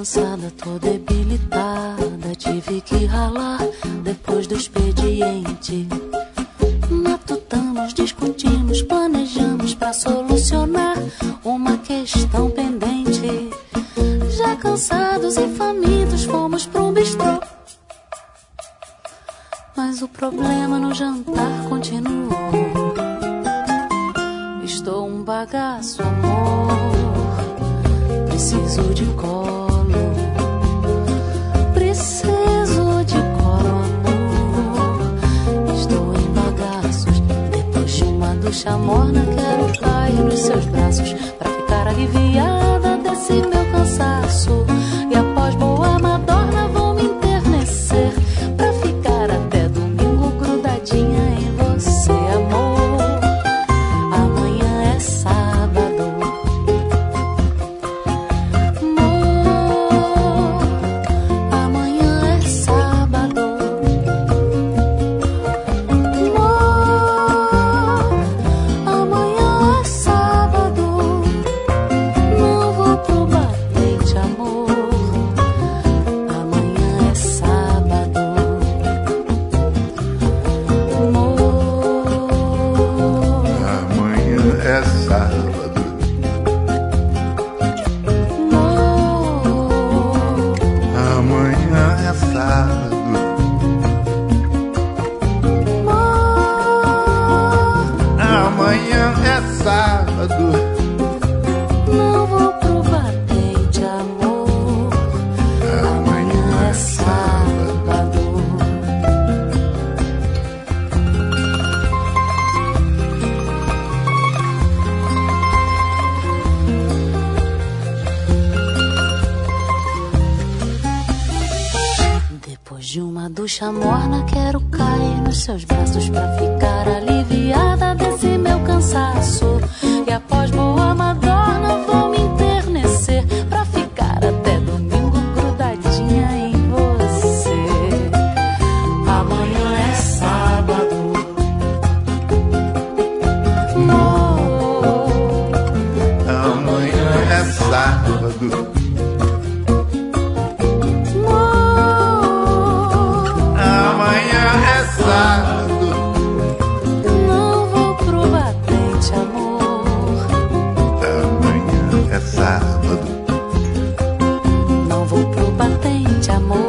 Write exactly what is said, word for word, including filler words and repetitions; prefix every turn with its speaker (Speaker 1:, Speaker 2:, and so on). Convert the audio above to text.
Speaker 1: cansada, tô debilitada. Tive que ralar depois do expediente. Matutamos, discutimos, planejamos pra solucionar uma questão pendente. Já cansados e famintos fomos pra um bistrô, mas o problema no jantar continuou. Estou um bagaço, amor, preciso de colo, preciso de colo, amor. Estou em bagaços, depois de uma ducha morna quero cair nos seus braços pra ficar aliviada desse meu cansaço. E após boa madorna vou me enternecer pra ficar até domingo grudadinha em você, amor. Amanhã é sábado, amor. Amanhã é sábado, amor. Amanhã é sábado. Não vou pro batente, amor. Amanhã é sábado, amor.
Speaker 2: Amanhã é sábado. Amanhã é sábado. Amanhã é sábado.
Speaker 1: Não vou pro batente, amor. Amanhã é sábado. Depois de uma ducha morna quero cair nos seus braços pra ficar aliviada desse meu cansaço. E após boa madorna vou me enternecer pra ficar até domingo grudadinha em você. Amanhã é sábado, amor.
Speaker 2: Amanhã é sábado. Amanhã é sábado.
Speaker 1: Não vou pro batente, amor.
Speaker 2: Amanhã é sábado.
Speaker 1: Não vou pro batente, amor.